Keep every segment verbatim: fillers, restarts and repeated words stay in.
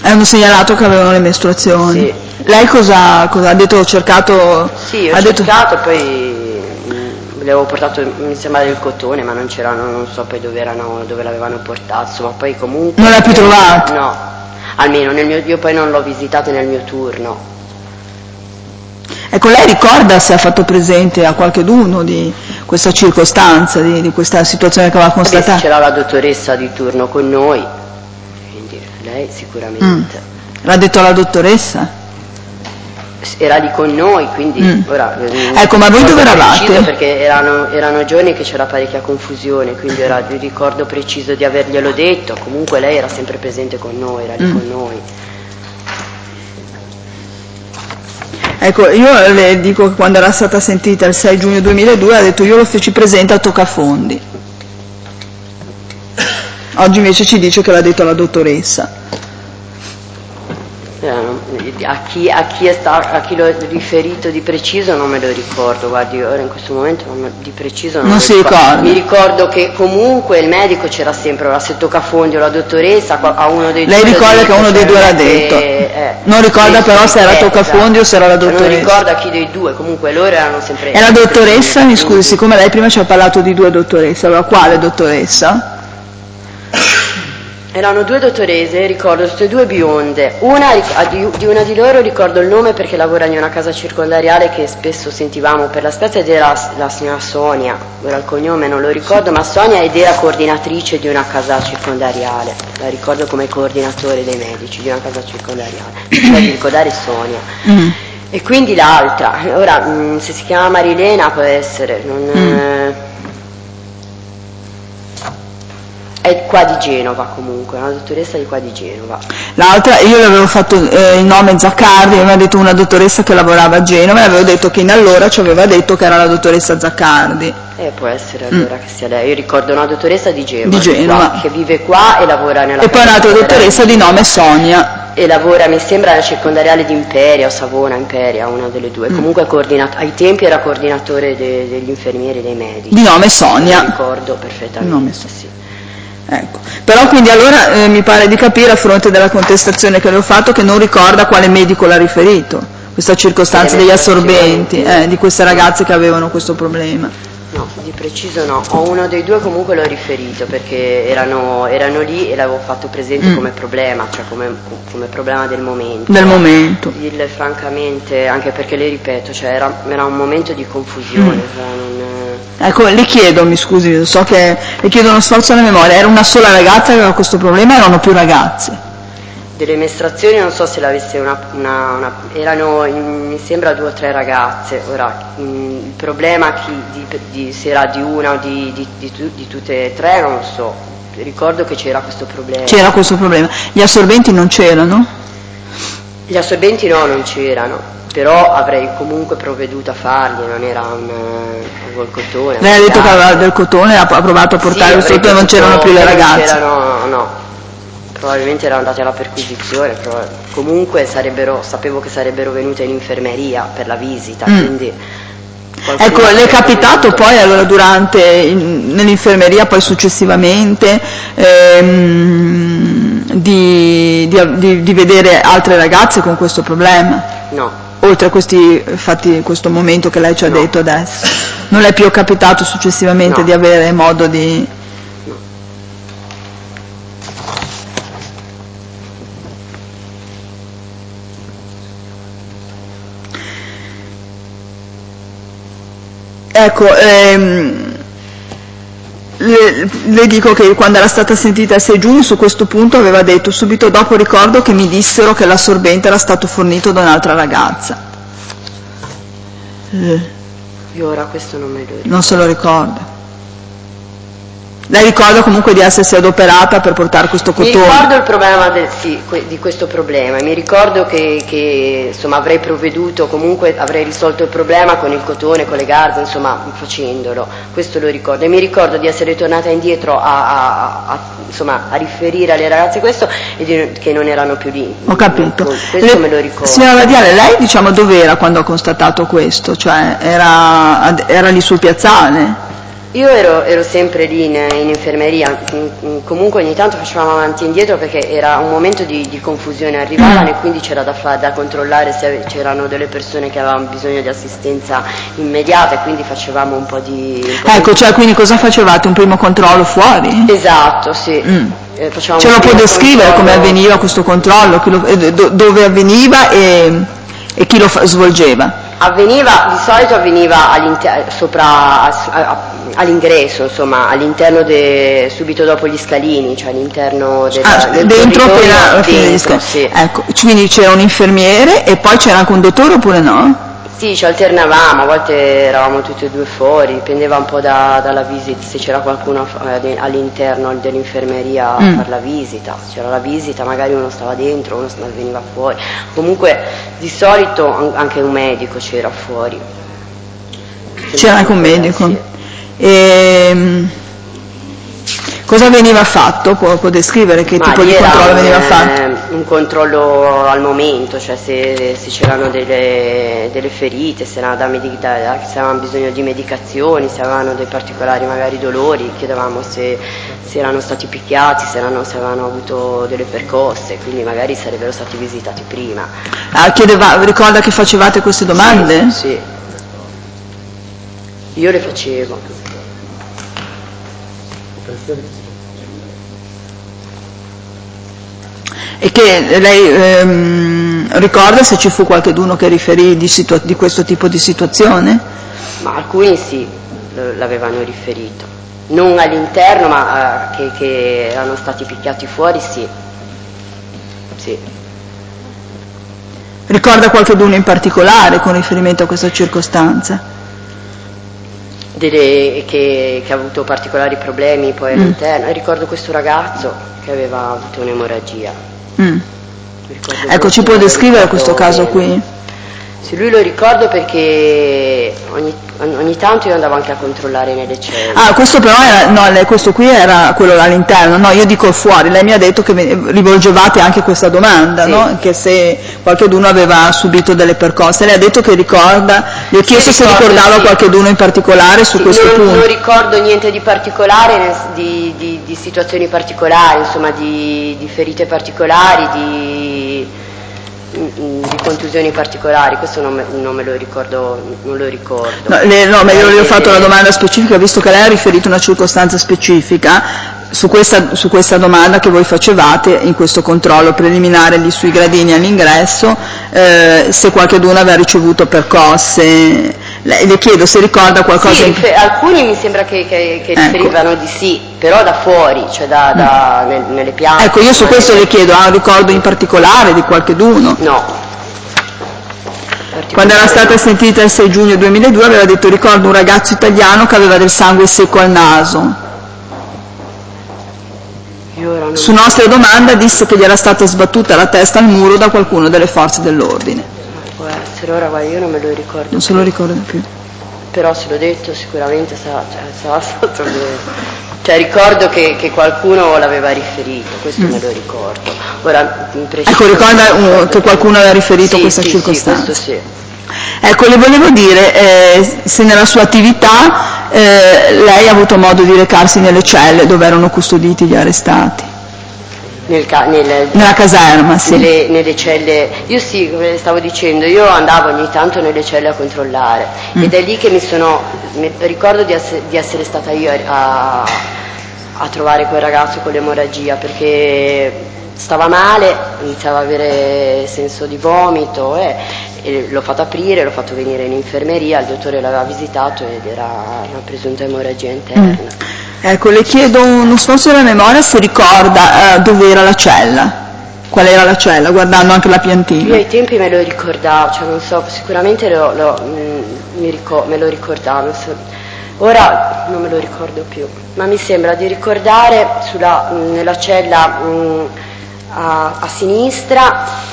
Hanno segnalato che avevano le mestruazioni. Sì. Lei cosa, cosa ha detto? Ho cercato... Sì, ho ha cercato, detto... poi mh, le avevo portato, mi sembra del cotone, ma non c'erano, non so poi dove erano, dove l'avevano portato, insomma, poi comunque... Non l'ha più trovato? No, almeno nel mio, io poi non l'ho visitato nel mio turno. Ecco, lei ricorda se ha fatto presente a qualcheduno di questa circostanza, di, di questa situazione che aveva constatato? Beh, c'era la dottoressa di turno con noi, quindi lei sicuramente. Mm. L'ha detto alla dottoressa? Era lì con noi, quindi mm. ora... Ecco, ma voi dove eravate? Perché erano, erano giorni che c'era parecchia confusione, quindi ora vi ricordo preciso di averglielo detto, comunque lei era sempre presente con noi, era lì mm. con noi. Ecco, io le dico che quando era stata sentita il sei giugno duemiladue ha detto io lo feci presente a Toccafondi. Oggi invece ci dice che l'ha detto alla dottoressa. A chi, a, chi è sta, a chi l'ho riferito di preciso non me lo ricordo, guardi, ora in questo momento non, di preciso non, non si ricordo. ricorda. Mi ricordo che comunque il medico c'era sempre, ora se Toccafondi o la dottoressa, a uno dei Lei due. Lei ricorda che uno dei due l'ha detto, che, eh, non ricorda però se era Toccafondi o se era la dottoressa. Non ricorda chi dei due, comunque loro erano sempre... E la dottoressa, mi scusi, siccome lei prima ci ha parlato di due dottoresse, allora quale dottoressa? Erano due dottoresse, ricordo, tutte e due bionde. Una, di una di loro ricordo il nome perché lavora in una casa circondariale che spesso sentivamo per la strada ed era la, la signora Sonia, ora il cognome non lo ricordo, ma Sonia ed era coordinatrice di una casa circondariale, la ricordo come coordinatore dei medici di una casa circondariale, cioè di ricordare Sonia. Mm. E quindi l'altra, ora mh, se si chiama Marilena può essere, non... Mm. Eh, è qua di Genova comunque, una dottoressa di qua di Genova. L'altra, io le avevo fatto eh, il nome Zaccardi, mi aveva detto una dottoressa che lavorava a Genova e avevo detto che in allora ci aveva detto che era la dottoressa Zaccardi. Eh, può essere allora mm. che sia lei. Io ricordo una dottoressa di Genova, di Genova. Qua, che vive qua e lavora nella... E poi un'altra dottoressa di nome Sonia. E lavora, mi sembra, alla circondariale di Imperia o Savona, Imperia, una delle due. Mm. Comunque coordinat- ai tempi era coordinatore de- degli infermieri e dei medici. Di nome Sonia. Lo ricordo perfettamente, nome sì. Ecco. Però quindi allora eh, mi pare di capire a fronte della contestazione che le ho fatto che non ricorda quale medico l'ha riferito, questa circostanza degli assorbenti, eh, di queste ragazze che avevano questo problema. No, di preciso no, ho uno dei due comunque l'ho riferito perché erano, erano lì e l'avevo fatto presente mm. come problema, cioè come, come problema del momento. Del momento. Il, francamente, anche perché le ripeto, cioè era, era un momento di confusione. Mm. Cioè non, Ecco, le chiedo, mi scusi, so che le chiedo uno sforzo alla memoria, era una sola ragazza che aveva questo problema o erano più ragazze? Delle mestruazioni non so se l'avesse una, una, una erano in, mi sembra due o tre ragazze, ora mh, il problema chi, di, di, se era di una o di, di, di, di tutte e tre non lo so, ricordo che c'era questo problema. C'era questo problema, gli assorbenti non c'erano? Gli assorbenti no, non c'erano. Però avrei comunque provveduto a farli, non era un, un cotone. Lei ha detto che aveva del cotone, ha provato a portarlo sì, sotto e non c'erano più le ragazze. C'erano, no, probabilmente erano andate alla perquisizione, però comunque sarebbero, sapevo che sarebbero venute in infermeria per la visita, mm. quindi... Ecco, le è capitato poi allora durante, in, nell'infermeria poi successivamente ehm, di, di, di, di vedere altre ragazze con questo problema? No. Oltre a questi fatti, questo momento che lei ci ha no. detto adesso, non le è più capitato successivamente no. di avere modo di... No. Ecco, ehm, le, le dico che quando era stata sentita il sei giugno su questo punto aveva detto subito dopo ricordo che mi dissero che l'assorbente era stato fornito da un'altra ragazza. Eh. Io ora questo non me lo ricordo. Non se lo ricorda. Lei ricorda comunque di essersi adoperata per portare questo cotone? Mi ricordo il problema del, sì, que, di questo problema, mi ricordo che, che insomma avrei provveduto, comunque avrei risolto il problema con il cotone, con le garze, insomma facendolo, questo lo ricordo. E mi ricordo di essere tornata indietro a, a, a, insomma, a riferire alle ragazze questo e di, che non erano più lì. Ho capito. Questo le, me lo ricordo. Signora Vadiale, lei diciamo dov'era quando ha constatato questo? Cioè era, era lì sul piazzale? Io ero, ero sempre lì in, in infermeria, comunque ogni tanto facevamo avanti e indietro perché era un momento di, di confusione, arrivavano e quindi c'era da, fa, da controllare se c'erano delle persone che avevano bisogno di assistenza immediata e quindi facevamo un po' di... Un po ecco, di... cioè quindi cosa facevate? Un primo controllo fuori? Esatto, sì. Mm. Eh, Ce lo può descrivere controllo... come avveniva questo controllo, chi lo, eh, do, dove avveniva e, e chi lo fa, svolgeva? Avveniva, di solito avveniva sopra, a, a, all'ingresso, insomma, all'interno, de, subito dopo gli scalini, cioè all'interno della, ah, del dentro appena alla fine degli scalini. Sì. Ecco, quindi c'era un infermiere e poi c'era anche un dottore oppure no? Sì, ci alternavamo, a volte eravamo tutti e due fuori, dipendeva un po' da, dalla visita, se c'era qualcuno all'interno dell'infermeria a mm. fare la visita, se c'era la visita magari uno stava dentro, uno veniva fuori, comunque di solito anche un medico c'era fuori. C'era anche un medico? Sì. E... cosa veniva fatto? Può, può descrivere che Ma tipo di controllo un, veniva fatto? Eh, un controllo al momento, cioè se, se c'erano delle, delle ferite, se, da medic- da, se avevano bisogno di medicazioni, se avevano dei particolari magari dolori, chiedevamo se, se erano stati picchiati, se, erano, se avevano avuto delle percosse, quindi magari sarebbero stati visitati prima. Ah, chiedeva, ricorda che facevate queste domande? Sì, sì. Io le facevo. E che lei ehm, ricorda se ci fu qualcuno che riferì di, situa- di questo tipo di situazione? Ma alcuni sì, l'avevano riferito. Non all'interno, ma uh, che, che erano stati picchiati fuori, sì. Sì. Ricorda qualcuno in particolare con riferimento a questa circostanza? Delle, che, che ha avuto particolari problemi poi all'interno. Mm. Ricordo questo ragazzo che aveva avuto un'emorragia. Mm. Ecco, ci può descrivere questo caso bene. Qui? Sì, lui lo ricordo perché ogni, ogni tanto io andavo anche a controllare nelle celle. Ah, questo però era, no, questo qui era quello all'interno, no, io dico fuori, lei mi ha detto che rivolgevate anche questa domanda, sì. No? Che se qualcuno aveva subito delle percosse, lei ha detto che ricorda, le ho chiesto se ricordava sì. Qualcuno in particolare su sì, questo non, punto. Non ricordo niente di particolare, di, di, di situazioni particolari, insomma di, di ferite particolari, di... di contusioni particolari, questo non me, non me lo ricordo, non lo ricordo. No, le, no ma io le ho fatto una domanda specifica, visto che lei ha riferito una circostanza specifica su questa, su questa domanda che voi facevate in questo controllo preliminare lì sui gradini all'ingresso, eh, se qualcuno aveva ricevuto percosse. Le, le chiedo se ricorda qualcosa. Sì, rifer- alcuni mi sembra che, che, che ecco. riferivano di sì, però da fuori, cioè da, da, mm. nel, nelle piante. Ecco, io su questo le chiedo, ha un ricordo in particolare di qualcheduno? No. Quando era stata no. sentita il sei giugno duemiladue aveva detto ricordo un ragazzo italiano che aveva del sangue secco al naso. Su nostra domanda disse che gli era stata sbattuta la testa al muro da qualcuno delle forze dell'ordine. Può essere, ora guarda, io non me lo ricordo non più. se lo ricordo più. Però se l'ho detto sicuramente sarà, cioè, sarà stato cioè ricordo che, che qualcuno l'aveva riferito, questo mm. me lo ricordo. Ora, ecco, ricorda uh, che qualcuno aveva riferito sì, questa sì, circostanza. Sì, questo sì. Ecco, le volevo dire eh, se nella sua attività eh, lei ha avuto modo di recarsi nelle celle dove erano custoditi gli arrestati. Nel ca- nel, nella caserma, sì. Nelle, nelle celle, io sì, come stavo dicendo, io andavo ogni tanto nelle celle a controllare mm. ed è lì che mi sono, mi ricordo di essere, di essere stata io a, a trovare quel ragazzo con l'emorragia perché stava male, iniziava ad avere senso di vomito eh, e l'ho fatto aprire, l'ho fatto venire in infermeria, il dottore l'aveva visitato ed era una presunta emorragia interna. Mm. Ecco, le chiedo uno sforzo della memoria se ricorda eh, dove era la cella, qual era la cella, guardando anche la piantina. Io ai tempi me lo ricordavo, cioè non so, sicuramente lo, lo, mh, mi ricor- me lo ricordavo, ora non me lo ricordo più, ma mi sembra di ricordare sulla, mh, nella cella mh, a, a sinistra,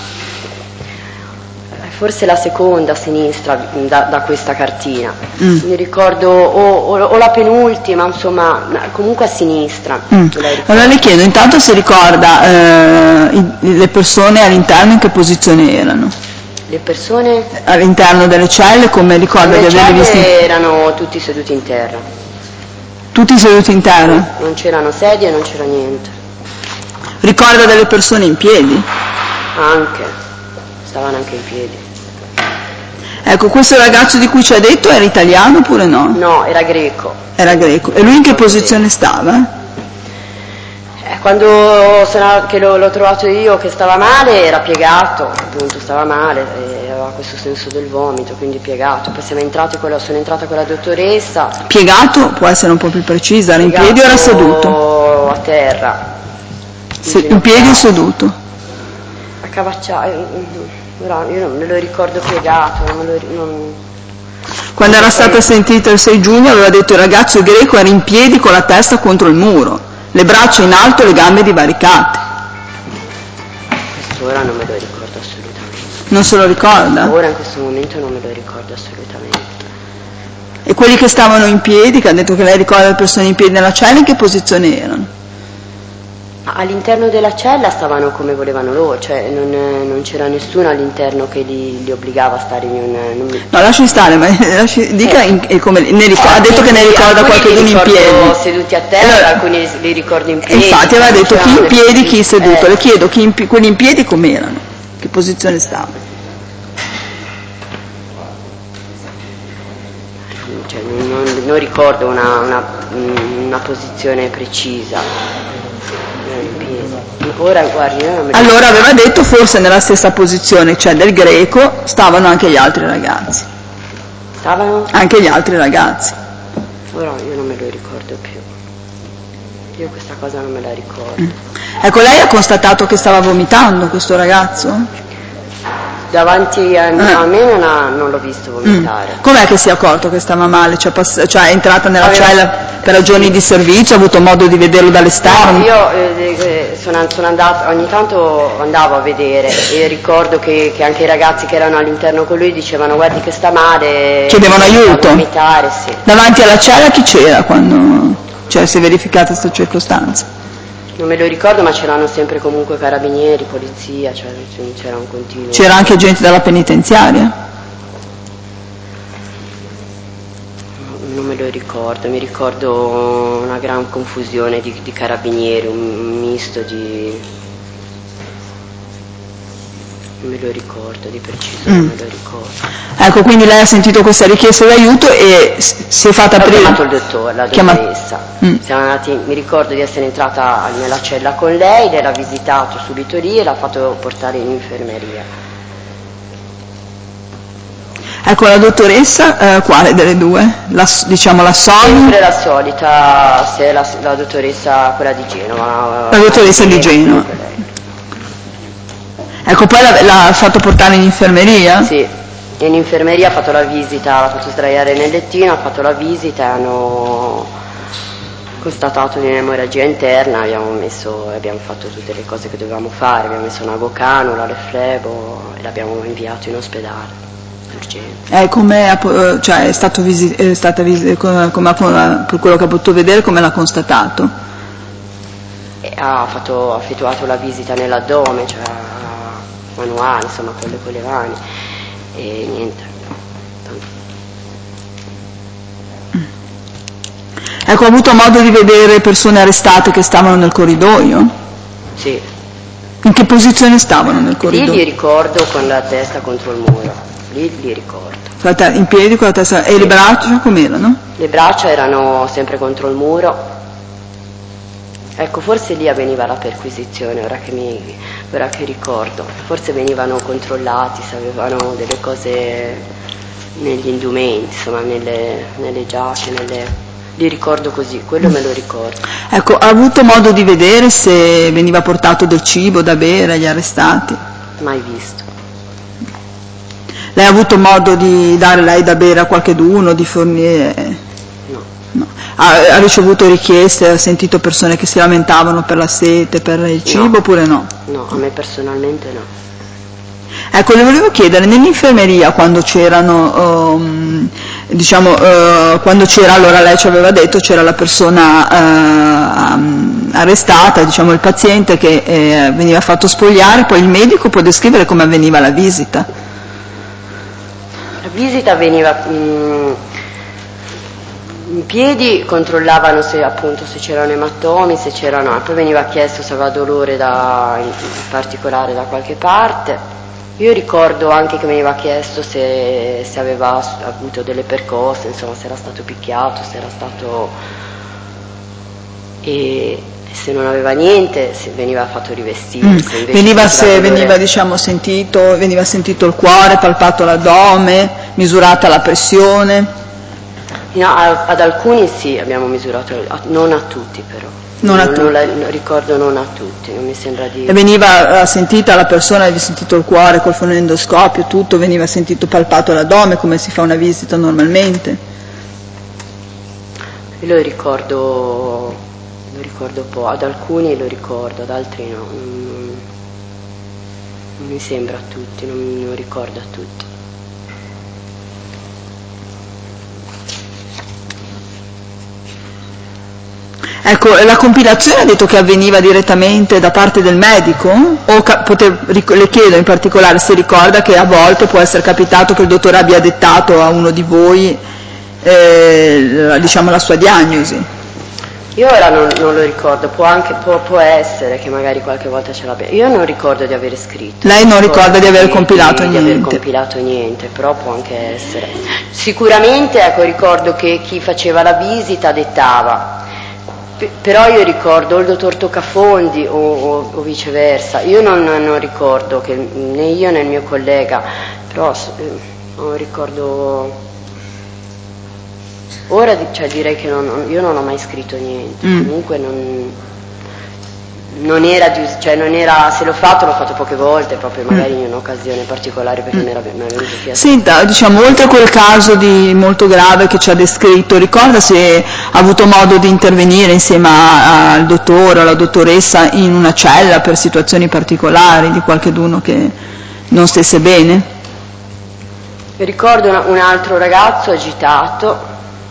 forse la seconda a sinistra da, da questa cartina, mm. mi ricordo o, o, o la penultima, insomma, comunque a sinistra. Mm. Allora le chiedo intanto se ricorda eh, i, le persone all'interno in che posizione erano. Le persone? All'interno delle celle, come ricorda di averli visti? Le celle erano tutti seduti in terra. Tutti seduti in terra? Non c'erano sedie, non c'era niente. Ricorda delle persone in piedi? Anche, stavano anche in piedi. Ecco, questo ragazzo di cui ci ha detto era italiano oppure no? No, era greco. Era greco. E lui in che posizione stava? Eh, quando sono, che l'ho, l'ho trovato io che stava male, era piegato, appunto stava male, e aveva questo senso del vomito, quindi piegato. Poi siamo entrati con la, sono entrata con la dottoressa. Piegato può essere un po' più precisa, era in piedi o era seduto? A terra. Se, in piedi o seduto? Accavacciato. Io non me lo ricordo piegato, non me lo, non... Quando era stata sentita il sei giugno aveva detto il ragazzo greco era in piedi con la testa contro il muro, le braccia in alto e le gambe divaricate. Quest'ora non me lo ricordo assolutamente. Non se lo ricorda? Ora in questo momento non me lo ricordo assolutamente. E quelli che stavano in piedi, che ha detto che lei ricorda le persone in piedi nella cella, in che posizione erano? All'interno della cella stavano come volevano loro, cioè non, non c'era nessuno all'interno che li, li obbligava a stare in un... Non mi... No, lasci stare, ma lasci, dica in, in, come, ne ricordo, ha detto che ne ricorda qualcuno in piedi. Seduti a terra, allora, alcuni li ricordo in piedi. Infatti aveva detto chi in piedi, chi seduto. Eh. Le chiedo, chi in, quelli in piedi com'erano? Che posizione stavano? Cioè, non, non ricordo una, una, una posizione precisa. Ora guardi, non me allora aveva detto forse nella stessa posizione, cioè del greco, stavano anche gli altri ragazzi. Stavano? Anche gli altri ragazzi. Ora io non me lo ricordo più. Io questa cosa non me la ricordo. Mm. Ecco, lei ha constatato che stava vomitando questo ragazzo? Davanti a, eh. a me non, ha, non l'ho visto vomitare. Mm. Com'è che si è accorto che stava male? Cioè, pass- cioè è entrata nella Aveva... cella per ragioni di servizio, ha avuto modo di vederlo dall'esterno? No, io eh, sono, sono andata, ogni tanto andavo a vedere e ricordo che, che anche i ragazzi che erano all'interno con lui dicevano guardi che sta male. Chiedevano aiuto? Vomitare, sì. Davanti alla cella chi c'era quando cioè, si è verificata questa circostanza? Non me lo ricordo, ma c'erano sempre comunque carabinieri, polizia, cioè c'era un continuo. C'era anche gente dalla penitenziaria? Non me lo ricordo, mi ricordo una gran confusione di, di carabinieri, un misto di... non me lo ricordo di preciso, mm. non me lo ricordo. Ecco, quindi lei ha sentito questa richiesta d'aiuto e si è fatta prima. Ho chiamato il dottore, la dottoressa. Mm. Siamo andati, mi ricordo di essere entrata nella cella con lei, lei l'ha visitato subito lì e l'ha fatto portare in infermeria. Ecco, la dottoressa, eh, quale delle due? La, diciamo la solita? Sempre la solita, se la, la dottoressa, quella di Genova. La dottoressa di Genova. Ecco, poi l'ha, l'ha fatto portare in infermeria? Sì, in infermeria ha fatto la visita, l'ha fatto sdraiare nel lettino, ha fatto la visita e hanno constatato un'emorragia interna, abbiamo messo, abbiamo fatto tutte le cose che dovevamo fare, abbiamo messo una gocanula, l'eflebo e l'abbiamo inviato in ospedale. Eh, come cioè, è stato visi- è stata visi- come, come, come, per quello che ha potuto vedere, come l'ha constatato? E ha, fatto, ha effettuato la visita nell'addome, cioè manuale, insomma con le, con le mani e niente. Ecco, ha avuto modo di vedere persone arrestate che stavano nel corridoio? Sì. In che posizione stavano nel corridoio? Lì li ricordo con la testa contro il muro. Lì li ricordo. In piedi con la testa. E sì. Le braccia com'erano? Le braccia erano sempre contro il muro. Ecco, forse lì avveniva la perquisizione, ora che, mi, ora che ricordo. Forse venivano controllati, se avevano delle cose negli indumenti, insomma, nelle, nelle giacche, nelle... Li ricordo così, quello me lo ricordo. Ecco, ha avuto modo di vedere se veniva portato del cibo da bere agli arrestati? Mai visto. Lei ha avuto modo di dare lei da bere a qualcheduno, di fornire? No. No. Ha, ha ricevuto richieste, ha sentito persone che si lamentavano per la sete, per il cibo, no. Oppure no? No, a me personalmente no. Ecco, le volevo chiedere, nell'infermeria quando c'erano, um, diciamo, uh, quando c'era, allora lei ci aveva detto, c'era la persona uh, um, arrestata, diciamo il paziente che eh, veniva fatto spogliare, poi il medico può descrivere come avveniva la visita? La visita veniva, mh, in piedi controllavano se appunto se c'erano ematomi, se c'erano, poi veniva chiesto se aveva dolore da, in particolare da qualche parte. Io ricordo anche che veniva chiesto se, se aveva avuto delle percosse, insomma se era stato picchiato, se era stato... e se non aveva niente se veniva fatto rivestire. Mm. Se veniva, se veniva diciamo sentito, veniva sentito il cuore, palpato l'addome, misurata la pressione? No, ad alcuni sì, abbiamo misurato, non a tutti però. Non a non, tutti. Non la, ricordo non a tutti, non mi sembra di... E veniva sentita la persona, aveva sentito il cuore col fonendoscopio, tutto, veniva sentito palpato l'addome come si fa una visita normalmente? Io lo ricordo, lo ricordo un po', ad alcuni lo ricordo, ad altri no. Non, non mi sembra a tutti, non, non ricordo a tutti. Ecco, la compilazione ha detto che avveniva direttamente da parte del medico? O ca- poter, le chiedo in particolare se ricorda che a volte può essere capitato che il dottore abbia dettato a uno di voi eh, diciamo la sua diagnosi. Io ora non, non lo ricordo, può anche può, può essere che magari qualche volta ce l'abbia. Io non ricordo di aver scritto. Lei non ricorda di aver compilato di, niente? Di aver compilato niente, però può anche essere. Sicuramente ecco, ricordo che chi faceva la visita dettava. Però io ricordo il dottor Toccafondi o, o, o viceversa, io non, non ricordo che né io né il mio collega, però eh, non ricordo, ora cioè, direi che non, io non ho mai scritto niente, mm. comunque non, non era, di, cioè non era, se l'ho fatto l'ho fatto poche volte, proprio magari mm. in un'occasione particolare perché mm. non era mai venuto chiesto. Senta, diciamo, oltre a quel caso di molto grave che ci ha descritto, ricorda se ha avuto modo di intervenire insieme a, al dottore o alla dottoressa in una cella per situazioni particolari di qualcheduno che non stesse bene? Ricordo una, un altro ragazzo agitato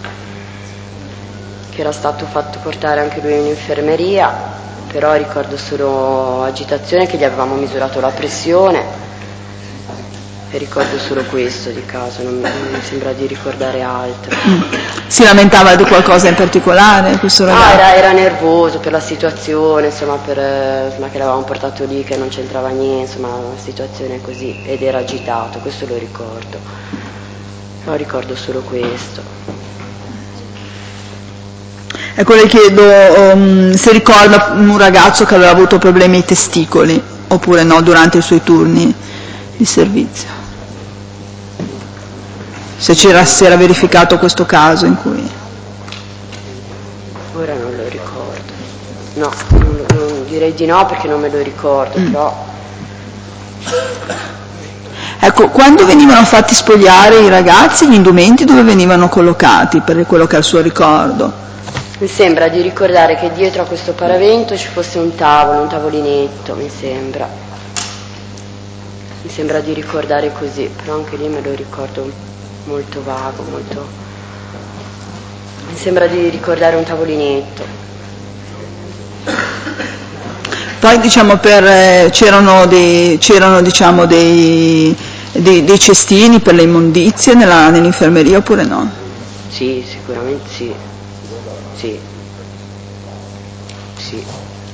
che era stato fatto portare anche lui in infermeria, però ricordo solo agitazione, che gli avevamo misurato la pressione e ricordo solo questo di caso, non, non mi sembra di ricordare altro. Mm. Si lamentava di qualcosa in particolare questo ragazzo? No, era, era nervoso per la situazione, insomma, per, insomma, che l'avevamo portato lì, che non c'entrava niente, insomma, una situazione così, ed era agitato, questo lo ricordo, però ricordo solo questo. Ecco, le chiedo um, se ricorda un ragazzo che aveva avuto problemi ai testicoli, oppure no, durante i suoi turni di servizio. Se c'era, si era verificato questo caso in cui... Ora non lo ricordo. No, non, non, direi di no perché non me lo ricordo, mm. però... Ecco, quando venivano fatti spogliare i ragazzi, gli indumenti dove venivano collocati, per quello che è il suo ricordo? Mi sembra di ricordare che dietro a questo paravento ci fosse un tavolo, un tavolinetto, mi sembra. Mi sembra di ricordare così, però anche lì me lo ricordo molto vago, molto... Mi sembra di ricordare un tavolinetto. Poi diciamo per eh, c'erano dei c'erano diciamo dei, dei, dei cestini per le immondizie nella, nell'infermeria oppure no? Sì, sicuramente sì. Sì. Sì.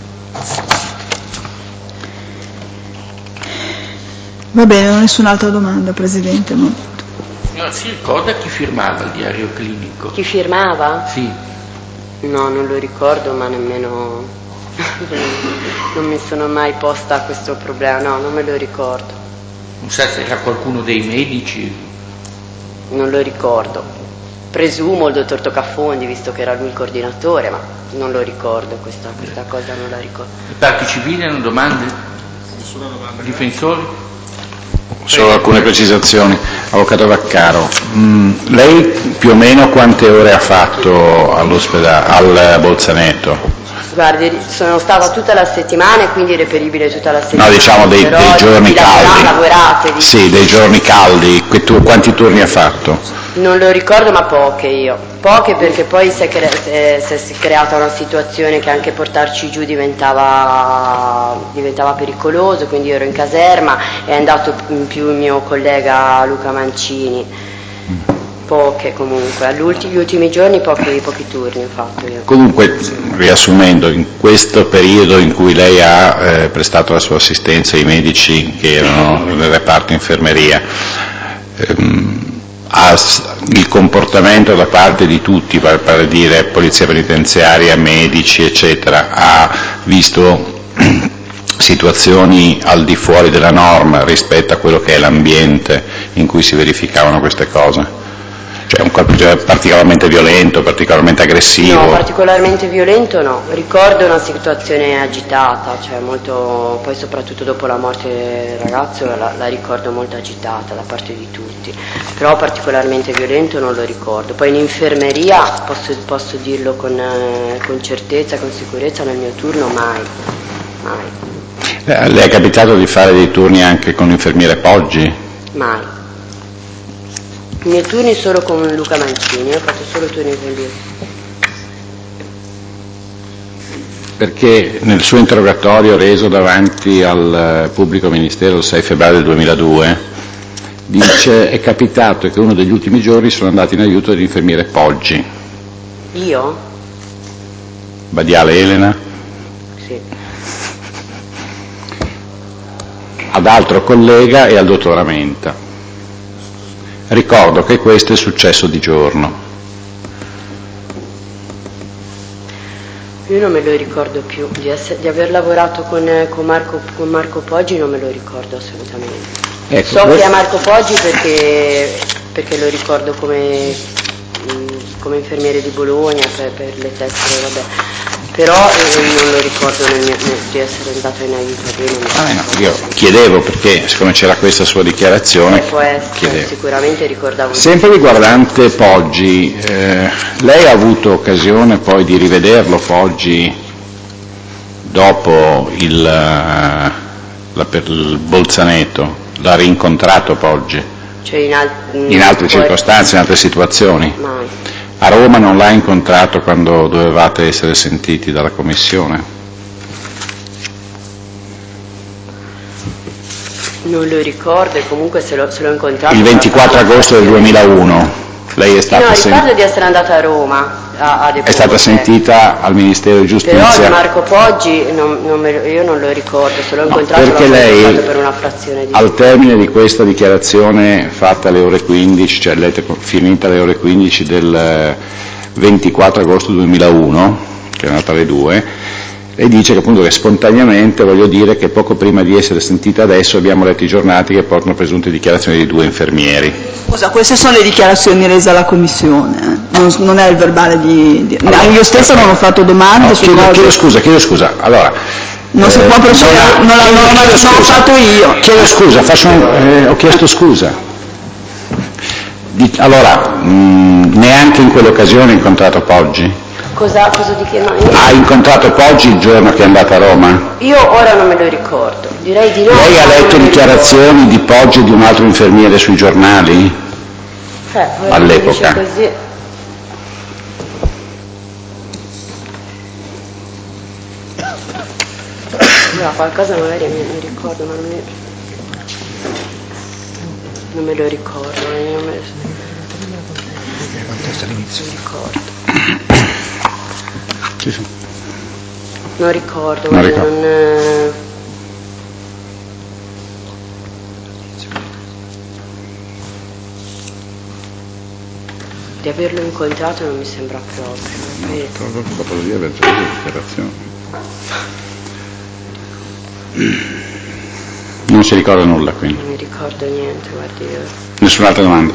Va bene, non ho nessun'altra domanda, Presidente. No. No, si ricorda chi firmava il diario clinico? Chi firmava? Sì. No, non lo ricordo, ma nemmeno non mi sono mai posta a questo problema, no, non me lo ricordo. Non sa se era qualcuno dei medici? Non lo ricordo. Presumo il dottor Toccafondi, visto che era lui il coordinatore, ma non lo ricordo, questa, questa cosa non la ricordo. Le parti civili hanno domande? Nessuna domanda. Difensori? Solo alcune precisazioni. Avvocato Vaccaro, mm, lei più o meno quante ore ha fatto all'ospedale, al Bolzaneto? Guardi, sono stata tutta la settimana e quindi reperibile tutta la settimana. No, diciamo dei, dei giorni caldi. Lavorate, sì, dei giorni caldi. Tu, quanti turni ha fatto? Non lo ricordo, ma poche io. Poche perché poi si è, cre- si è creata una situazione che anche portarci giù diventava, diventava pericoloso, quindi io ero in caserma e è andato in più il mio collega Luca Mancini. Poche comunque, agli ultimi, ultimi giorni pochi, pochi turni ho fatto io. Comunque, riassumendo, in questo periodo in cui lei ha eh, prestato la sua assistenza ai medici che erano nel reparto infermeria, ehm, ha, il comportamento da parte di tutti, per, per dire polizia penitenziaria, medici, eccetera, ha visto situazioni al di fuori della norma rispetto a quello che è l'ambiente in cui si verificavano queste cose? Cioè un colpo particolarmente violento, particolarmente aggressivo? No, particolarmente violento no, ricordo una situazione agitata, cioè molto, poi soprattutto dopo la morte del ragazzo la, la ricordo molto agitata da parte di tutti, però particolarmente violento non lo ricordo. Poi in infermeria posso, posso dirlo con, eh, con certezza, con sicurezza, nel mio turno mai, mai. Eh, le è capitato di fare dei turni anche con l'infermiere Poggi? Mai. I miei turni solo con Luca Mancini, ho fatto solo turni con lui. Perché nel suo interrogatorio reso davanti al pubblico ministero il sei febbraio del duemiladue dice è capitato che uno degli ultimi giorni sono andato in aiuto dell'infermiere Poggi. Io? Badiale Elena? Sì. Ad altro collega e al dottor Amenta. Ricordo che questo è successo di giorno. Io non me lo ricordo più, di, essere, di aver lavorato con, con, Marco, con Marco Poggi non me lo ricordo assolutamente. Ecco, so questo... che è Marco Poggi perché, perché lo ricordo come, come infermiere di Bologna per, per le tessere, vabbè. Però eh, non lo ricordo nel mio, nel, di essere andato in aiuto a lui. Ah, no, io chiedevo perché, siccome c'era questa sua dichiarazione, eh, può essere, chiedevo. Sicuramente ricordavo. Sempre riguardante Poggi, eh, lei ha avuto occasione poi di rivederlo Poggi dopo il, la, per il Bolzaneto? L'ha rincontrato Poggi? Cioè in, al- in altre circostanze, in altre situazioni? Mai. A Roma non l'ha incontrato quando dovevate essere sentiti dalla commissione? Non lo ricordo e comunque se l'ho, se l'ho incontrato... Il ventiquattro agosto del duemilauno, lei è stata no, sentita... ricordo di essere andata a Roma a, a è stata sentita al Ministero di Giustizia. Però di Marco Poggi non, non me, io non lo ricordo, se l'ho no, incontrato perché l'ho lei, incontrato per una frazione di... al termine di questa dichiarazione fatta alle ore quindici, cioè finita alle ore quindici del ventiquattro agosto duemilauno, che è andata alle due, e dice che appunto che spontaneamente, voglio dire che poco prima di essere sentita adesso abbiamo letto i giornali che portano presunte dichiarazioni di due infermieri. Scusa, queste sono le dichiarazioni rese alla commissione, non, non è il verbale di... di... Allora, io stessa non ho fatto domande no, su chiedo, cose... chiedo scusa, chiedo scusa, allora... Non eh, si può procedere, non, non, non, non l'ho fatto io. Chiedo scusa, faccio un, eh, ho chiesto scusa. Di, allora, mh, neanche in quell'occasione ha incontrato Poggi? Cosa, cosa di che? No, io... Ha incontrato Poggi il giorno che è andata a Roma? Io ora non me lo ricordo, direi di no. Lei ha letto dichiarazioni di Poggi e di un altro infermiere sui giornali? Eh, all'epoca? Così. No, qualcosa magari mi, mi ricordo, ma non, mi... non me lo ricordo. Non me lo... all'inizio. Non ricordo. Sì, sì. Non ricordo, non ma ricordo. non... Eh... Di averlo incontrato non mi sembra proprio. No, dopo di aver preso le dichiarazioni. Non si ricorda nulla, quindi? Non mi ricordo niente, guardi io. Nessun'altra domanda?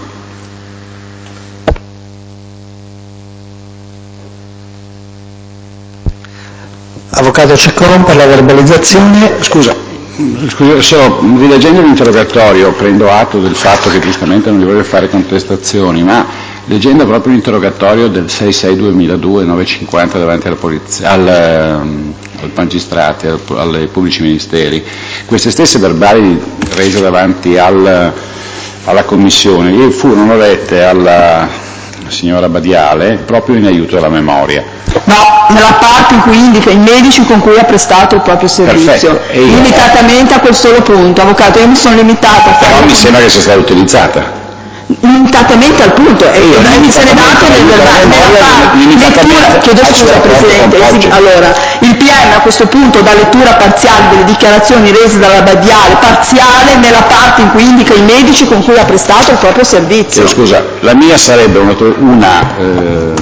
Avvocato Ceccon per la verbalizzazione. Scusa, scusa, so, rileggendo l'interrogatorio prendo atto del fatto che giustamente non gli voglio fare contestazioni, ma leggendo proprio l'interrogatorio del sei sei duemiladue nove cinquanta davanti alla polizia, al, al magistrati, al, ai pubblici ministeri, queste stesse verbali rese davanti al, alla commissione furono lette alla signora Badiale proprio in aiuto alla memoria. No, nella parte in cui indica i medici con cui ha prestato il proprio servizio, limitatamente a quel solo punto. Avvocato, io mi sono limitata a fare... Però mi sembra che sia stata utilizzata. limitatamente al punto, e Io, lì se ne dato nel verbale, nella lettura, chiedo scusa Presidente, sì, allora, il P M a questo punto dà lettura parziale delle dichiarazioni rese dalla Badiale, parziale nella parte in cui indica i medici con cui ha prestato il proprio servizio. Chiedo scusa, la mia sarebbe una, una eh,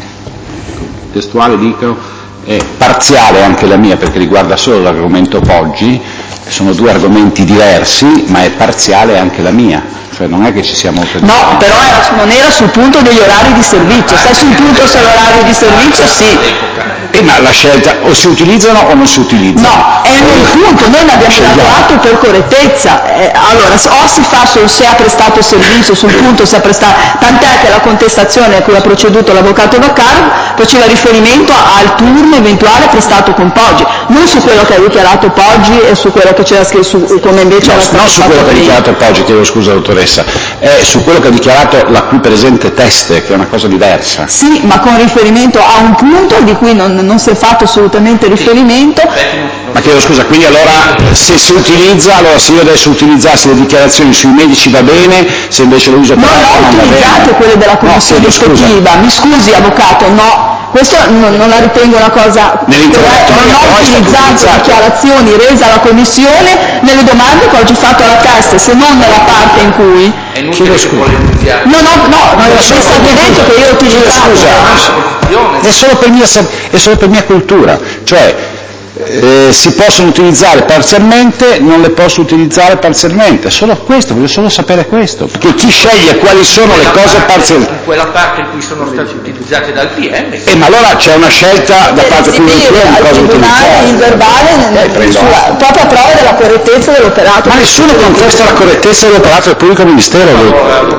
testuale, dico, è parziale anche la mia perché riguarda solo l'argomento Poggi, sono due argomenti diversi, ma è parziale anche la mia, cioè non è che ci siamo... No, però era, non era sul punto degli orari di servizio, se è sul punto sull'orario di servizio sì. Eh, ma la scelta o si utilizzano o non si utilizzano? No, è nel punto, noi ne abbiamo dato atto per correttezza, eh, allora o si fa sul se ha prestato servizio, sul punto se ha prestato, tant'è che la contestazione a cui ha proceduto l'avvocato Vaccaro faceva riferimento al turno eventuale prestato con Poggi, non su quello che ha dichiarato Poggi e su quello che c'era scritto, su, come invece no, era stato non su quello che ha dichiarato Poggi, chiedo scusa dottoressa, è su quello che ha dichiarato la qui presente Teste, che è una cosa diversa. Sì, ma con riferimento a un punto di cui non, non si è fatto assolutamente riferimento. Ma chiedo scusa, quindi allora se si utilizza, allora se io adesso utilizzassi le dichiarazioni sui medici va bene, se invece lo uso per non altro non va bene? Non le utilizzate quelle della commissione no, ispettiva, mi scusi avvocato, no. Questo non, non la ritengo una cosa, non ho utilizzato dichiarazioni rese alla Commissione nelle domande che ho oggi fatto alla Teste, se non nella parte in cui... È inutile che polemizzare. No, no, no, non è stato detto che io ho utilizzato... Scusa, è solo per mia, è solo per mia cultura, cioè... Eh, si possono utilizzare parzialmente, non le posso utilizzare parzialmente, solo questo, voglio solo sapere questo, perché chi sceglie quali sono le cose parzialmente? In quella parte in cui sono state utilizzate dal P M. Eh, ma allora c'è una scelta da parte del P M di cosa utilizzare. Il verbale eh, sulla, proprio a prova della correttezza dell'operato. Ma nessuno contesta la correttezza dell'operato del pubblico ministero. No,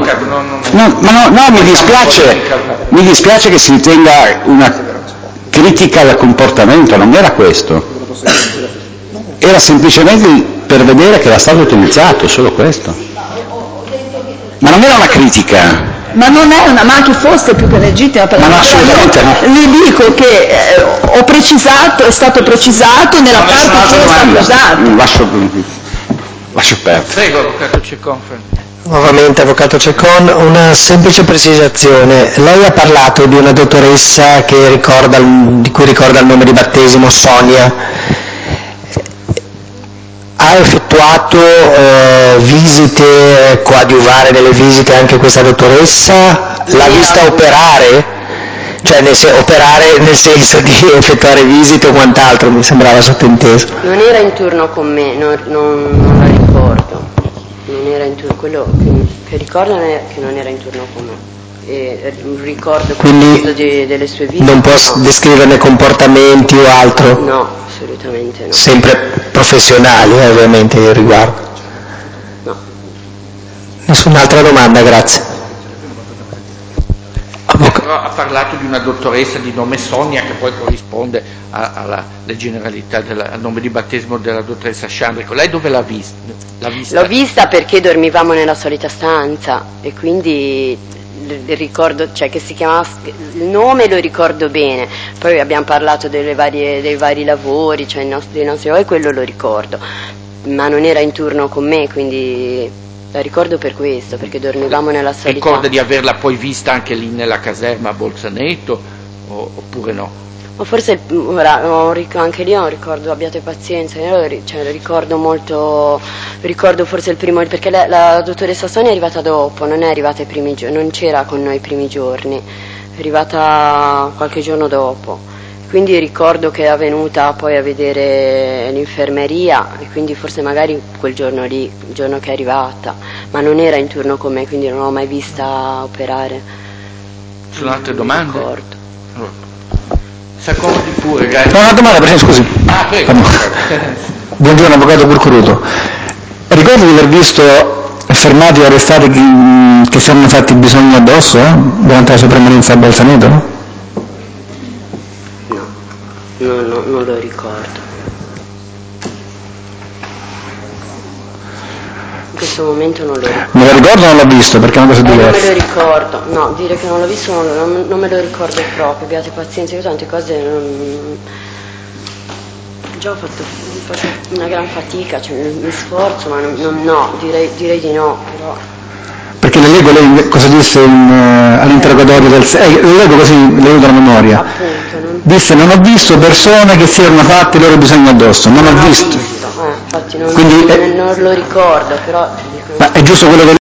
no, ma no, no, mi dispiace, mi dispiace che si ritenga una critica al comportamento, non era questo, era semplicemente per vedere che era stato utilizzato, solo questo, ma non era una critica. Ma non è una, ma anche fosse più che legittima, per ma la assolutamente no. Le dico che eh, ho precisato, è stato precisato nella no, parte in cui è stato usato. Lascio, lascio perdere. Prego, avvocato Ceccon. Nuovamente, avvocato Ceccon, una semplice precisazione. Lei ha parlato di una dottoressa che ricorda, di cui ricorda il nome di battesimo, Sonia. Ha effettuato eh, visite, coadiuvare delle visite anche questa dottoressa? L'ha vista operare? Cioè nel se- operare nel senso di effettuare visite o quant'altro, mi sembrava sottinteso. Non era in turno con me, non, non, non la ricordo. Non era in turno, quello che, che ricordo è che non era in turno con me. E ricordo quindi di, delle sue visite. Non può no. descriverne comportamenti o altro? No, assolutamente no. Sempre professionali, eh, ovviamente, il riguardo. No. Nessun'altra domanda, grazie. Ha parlato di una dottoressa di nome Sonia che poi corrisponde a, alla, alle generalità del, al nome di battesimo della dottoressa Sciandrico. Lei dove l'ha vista? l'ha vista? L'ho vista perché dormivamo nella solita stanza e quindi il ricordo, cioè che si chiamava, il nome lo ricordo bene, poi abbiamo parlato delle varie, dei vari lavori, cioè i nostri, dei nostri lavori, quello lo ricordo, ma non era in turno con me, quindi la ricordo per questo, perché dormivamo nella solita. Ricorda di averla poi vista anche lì nella caserma a Bolzaneto o, oppure no? O forse ora, anche lì non ricordo, abbiate pazienza, io cioè, ricordo molto, ricordo forse il primo, perché la, la dottoressa Sonia è arrivata dopo, non è arrivata i primi giorni, non c'era con noi i primi giorni, è arrivata qualche giorno dopo, quindi ricordo che è venuta poi a vedere l'infermeria e quindi forse magari quel giorno lì, il giorno che è arrivata, ma non era in turno con me, quindi non l'ho mai vista operare. Ci sono altre domande? Non ricordo. Allora. S'accomodi pure, grazie. No, una domanda, Presidente, scusi. Ah, prego. Buongiorno, avvocato Curcuruto. Ricordo di aver visto fermati e arrestati che, che si erano fatti bisogno addosso eh? durante la sua permanenza a Bolzaneto, no? No, no, no, non lo ricordo. In questo momento non lo ricordo. Me lo ricordo o non l'ho visto? Perché è una cosa eh, diversa. Non me lo ricordo, no, dire che non l'ho visto non, non, non me lo ricordo proprio, abbiate pazienza, io tante cose non... già ho fatto, faccio una gran fatica, cioè, mi sforzo, ma non, non, no, direi, direi di no, però... perché le leggo lei cosa disse in, uh, all'interrogatorio del eh, le leggo così le aiuto la memoria. Appunto, non... Disse: non ho visto persone che si erano fatte i loro bisogni addosso, non, non ho visto, visto. Eh, infatti non, quindi non, è, non lo ricordo, però ma è giusto quello che